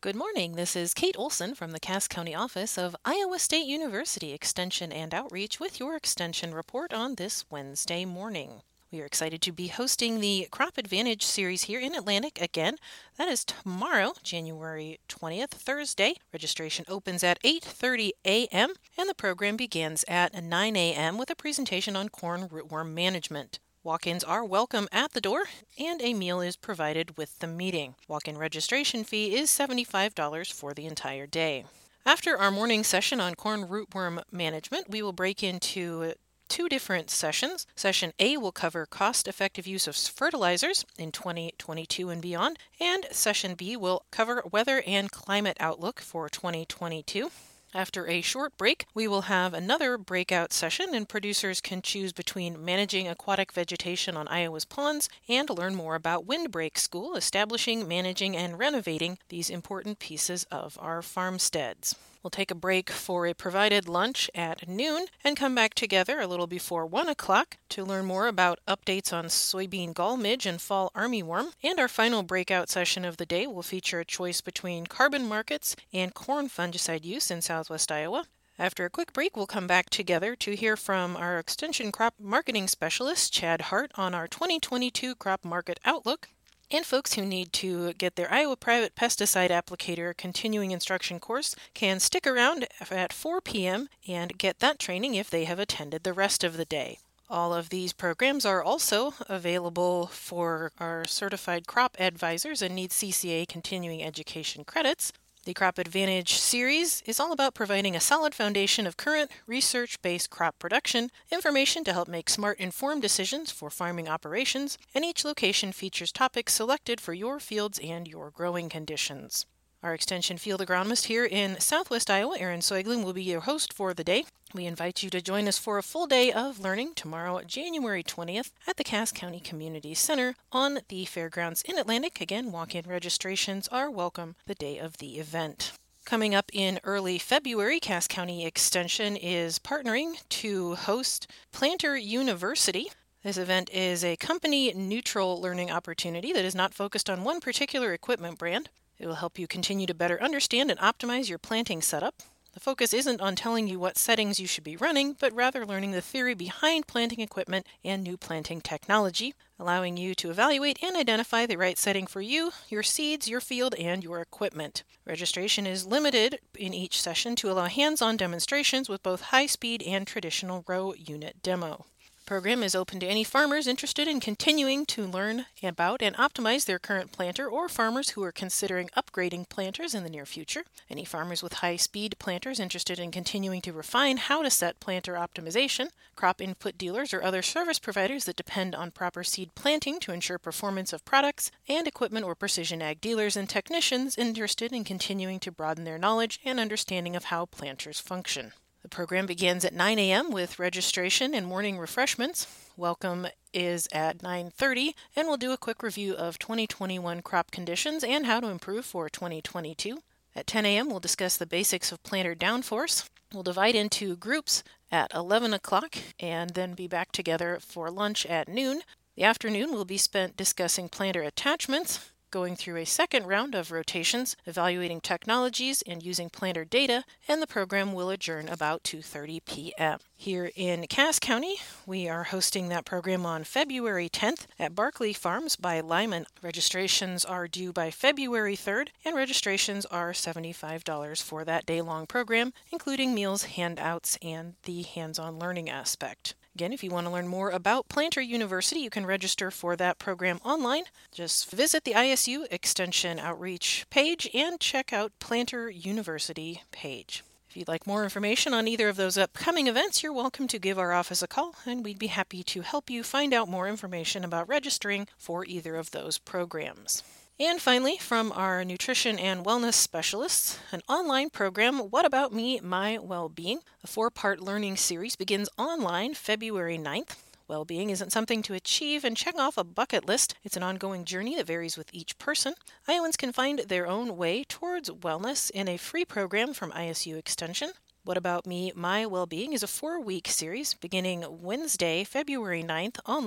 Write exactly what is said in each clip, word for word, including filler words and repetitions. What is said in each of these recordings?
Good morning. This is Kate Olson from the Cass County office of Iowa State University Extension and Outreach with your Extension report on this Wednesday morning. We are excited to be hosting the Crop Advantage series here in Atlantic again. That is tomorrow, January twentieth, Thursday. Registration opens at eight thirty a.m. and the program begins at nine a.m. with a presentation on corn rootworm management. Walk-ins are welcome at the door, and a meal is provided with the meeting. Walk-in registration fee is seventy-five dollars for the entire day. After our morning session on corn rootworm management, we will break into two different sessions. Session A will cover cost-effective use of fertilizers in twenty twenty-two and beyond, and Session B will cover weather and climate outlook for twenty twenty-two. After a short break, we will have another breakout session, and producers can choose between managing aquatic vegetation on Iowa's ponds and learn more about Windbreak School, establishing, managing, and renovating these important pieces of our farmsteads. We'll take a break for a provided lunch at noon and come back together a little before one o'clock to learn more about updates on soybean gall midge and fall armyworm. And our final breakout session of the day will feature a choice between carbon markets and corn fungicide use in southwest Iowa. After a quick break, we'll come back together to hear from our Extension Crop Marketing Specialist, Chad Hart, on our twenty twenty-two crop market outlook. And folks who need to get their Iowa Private Pesticide Applicator continuing instruction course can stick around at four p.m. and get that training if they have attended the rest of the day. All of these programs are also available for our certified crop advisors and need C C A continuing education credits. The Crop Advantage series is all about providing a solid foundation of current research-based crop production, information to help make smart, informed decisions for farming operations, and each location features topics selected for your fields and your growing conditions. Our Extension Field Agronomist here in southwest Iowa, Aaron Soigling, will be your host for the day. We invite you to join us for a full day of learning tomorrow, January twentieth, at the Cass County Community Center on the fairgrounds in Atlantic. Again, walk-in registrations are welcome the day of the event. Coming up in early February, Cass County Extension is partnering to host Planter University. This event is a company-neutral learning opportunity that is not focused on one particular equipment brand. It will help you continue to better understand and optimize your planting setup. The focus isn't on telling you what settings you should be running, but rather learning the theory behind planting equipment and new planting technology, allowing you to evaluate and identify the right setting for you, your seeds, your field, and your equipment. Registration is limited in each session to allow hands-on demonstrations with both high-speed and traditional row unit demo. The program is open to any farmers interested in continuing to learn about and optimize their current planter, or farmers who are considering upgrading planters in the near future. Any farmers with high-speed planters interested in continuing to refine how to set planter optimization. Crop input dealers or other service providers that depend on proper seed planting to ensure performance of products, and equipment or precision ag dealers and technicians interested in continuing to broaden their knowledge and understanding of how planters function. The program begins at nine a.m. with registration and morning refreshments. Welcome is at nine thirty, and we'll do a quick review of twenty twenty-one crop conditions and how to improve for twenty twenty-two. At ten a.m., we'll discuss the basics of planter downforce. We'll divide into groups at eleven o'clock and then be back together for lunch at noon. The afternoon will be spent discussing planter attachments, going through a second round of rotations, evaluating technologies, and using planter data, and the program will adjourn about two thirty p.m. Here in Cass County, we are hosting that program on February tenth at Barkley Farms by Lyman. Registrations are due by February third, and registrations are seventy-five dollars for that day-long program, including meals, handouts, and the hands-on learning aspect. Again, if you want to learn more about Planter University, you can register for that program online. Just visit the I S U Extension Outreach page and check out Planter University page. If you'd like more information on either of those upcoming events, you're welcome to give our office a call, and we'd be happy to help you find out more information about registering for either of those programs. And finally, from our nutrition and wellness specialists, an online program, What About Me, My Wellbeing? A four-part learning series begins online February ninth. Well-being isn't something to achieve and check off a bucket list. It's an ongoing journey that varies with each person. Iowans can find their own way towards wellness in a free program from I S U Extension. What About Me, My Wellbeing is a four-week series beginning Wednesday, February ninth, online.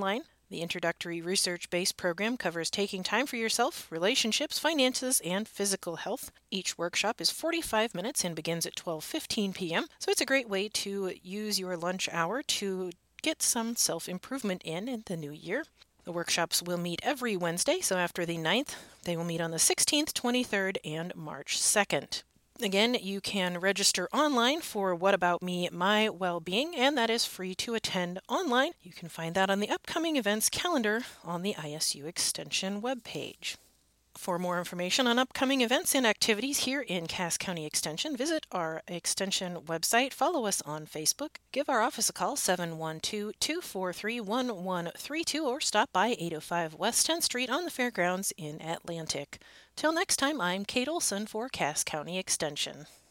The introductory research-based program covers taking time for yourself, relationships, finances, and physical health. Each workshop is forty-five minutes and begins at twelve fifteen p m, so it's a great way to use your lunch hour to get some self-improvement in in the new year. The workshops will meet every Wednesday, so after the ninth, they will meet on the sixteenth, twenty-third, and March second. Again, you can register online for What About Me, My Wellbeing, and that is free to attend online. You can find that on the upcoming events calendar on the I S U Extension webpage. For more information on upcoming events and activities here in Cass County Extension, visit our Extension website, follow us on Facebook, give our office a call seven one two, two four three, one one three two, or stop by eight oh five West tenth Street on the Fairgrounds in Atlantic. Till next time, I'm Kate Olson for Cass County Extension.